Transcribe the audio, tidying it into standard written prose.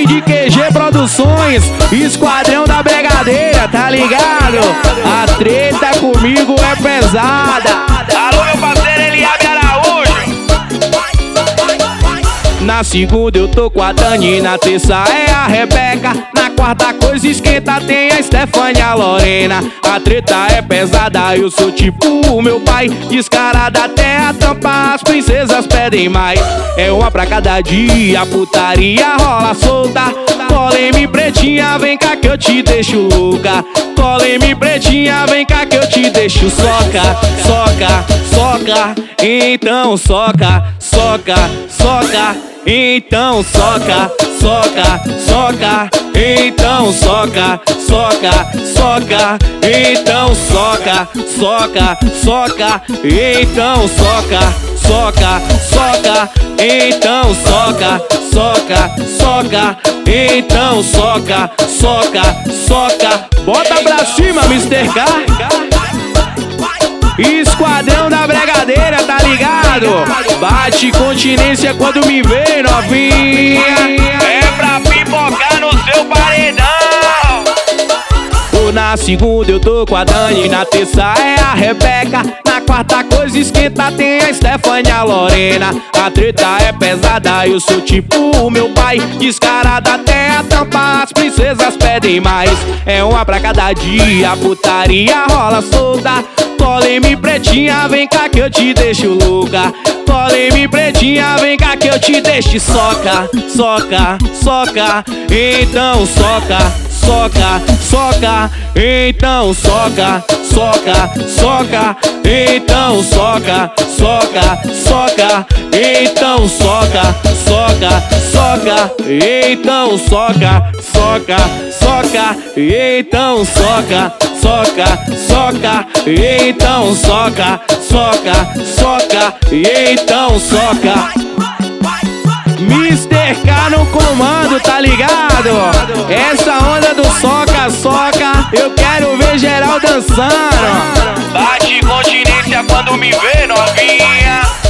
equipe de QG Produções, Esquadrão da Bregadeira, tá ligado? A treta comigo é pesada. Alô, meu parceiro Eliabe Araújo. Na segunda eu tô com a Dani, na terça é a Rebeca, na quarta coisa esquenta tem a Stephanie e a Lorena. A treta é pesada, eu sou tipo o meu pai, descarada até a tampa, as princesas pedem mais. É uma pra cada dia, a putaria rola solta. Cola-me pretinha, vem cá que eu te deixo louca. Cola-me pretinha, vem cá que eu te deixo soca, soca, soca, então soca, soca, soca, então soca, soca, soca, então soca, soca, soca, então soca, soca, soca, então soca, soca, soca, então soca, soca, soca, então soca, soca, soca. Bota pra cima, Mr. K. Esquadrão da Bregadeira, tá ligado? Bate continência quando me vê, novinha. É pra pipocar no seu paredão. Na segunda eu tô com a Dani, na terça é a Rebeca, na quarta coisa esquenta tem a Stephanie e a Lorena. A treta é pesada, eu sou tipo o meu pai, descarada até a tampa, as princesas pedem mais. É uma pra cada dia, a putaria rola solta. Cola-me pretinha, vem cá que eu te deixo louca. Cola-me pretinha, vem cá que eu te deixo soca, soca, soca, então soca, soca, soca, então soca, soca, soca, então soca, soca, soca, então soca, soca, soca, então soca, soca, soca, então soca, soca, soca, então soca, soca, soca, então soca. Mr. K no comando, tá ligado? Essa onda do soca, soca, eu quero ver geral dançando. Bate continência quando me vê, novinha.